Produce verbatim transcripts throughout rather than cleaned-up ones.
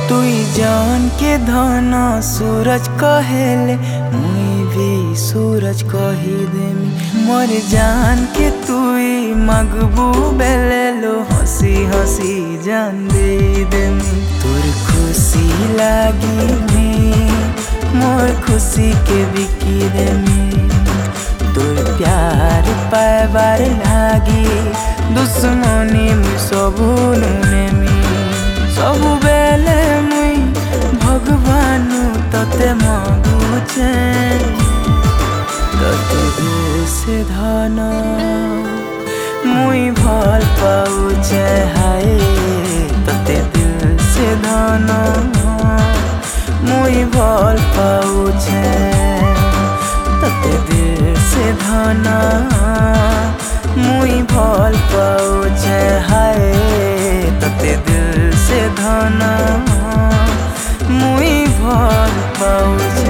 तुई जान के धन सूरज कहेले मुई भी सूरज कही देमी मोर जान के तुई मगबू बेले लो हंसी हंसी जान दे देमी तोर खुशी लागी में मोर खुशी के बिकी देमी तोर प्यार पाइबार लागी दुश्मनी में सबू नेमी सबु बेले मुई भगवानु तते मागुचे तते दिल से धन मुई भल पाउचे हाय तते दिल से धन मुई भल पाउचे तते दिल से धन मुई भल पाउचे हाय तते दिल से धन मुई भल पाउचे।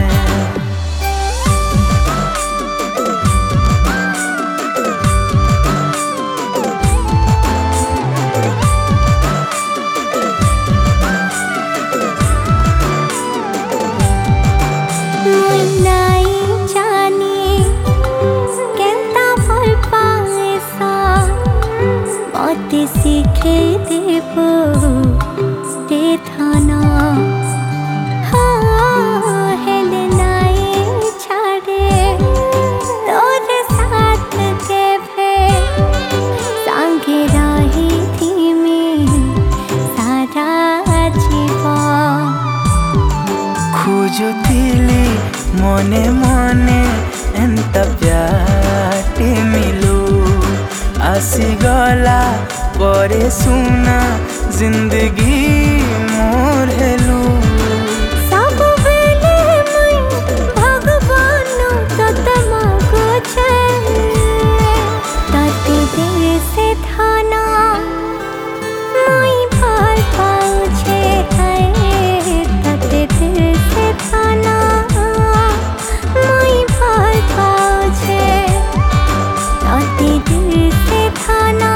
सीखे देबो ते थाना हाँ हेले नाई छाड़े तोर साथ के भे सांगे रही थी मैं सारा जीवन खोजुतिली मने मने एंत प्याटे मिलू आसीगला परे सुना जिंदगी मोर हेलू सब बेले मुई भगवानु तते मागुचे तते दिल से धना मुई भल पाउचे हाय तते दिल से धना मुई भल पाउचे तते दिल से धना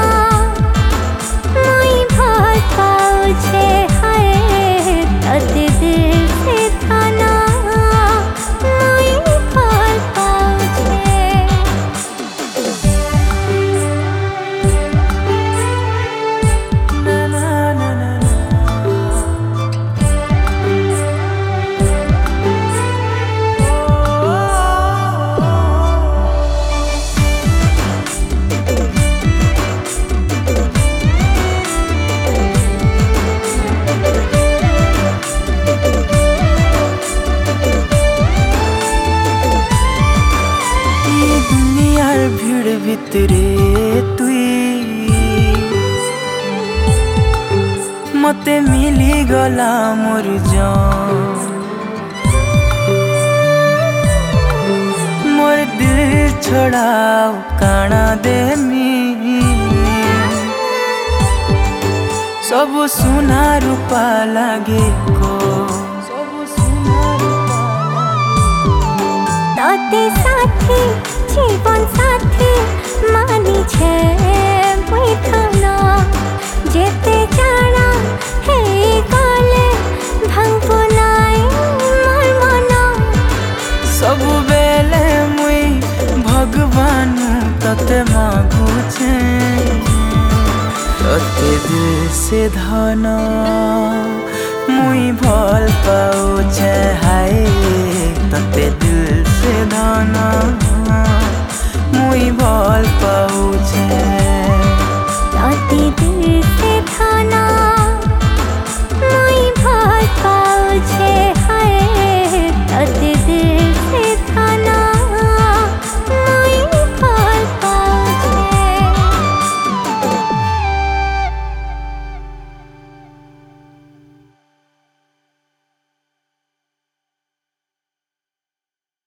मुई भल पाउचे हाय तते दिल से धना मुई भल पाउचे। भीड़ भितरे तुई मते मिली गला मोर जान मोर दिल छोड़ाओ काना देमी सब सुना रूपा लागे को तते साथी जीवन साथी मानी छे मुई थाना जेते जाना हे गले भांगो नाई मोर मना सब बेले मुई भगवानु तते मागुचे तते दिल से धन मुई भल पाउचे हाय तते दिल से धन मुई भल पाउ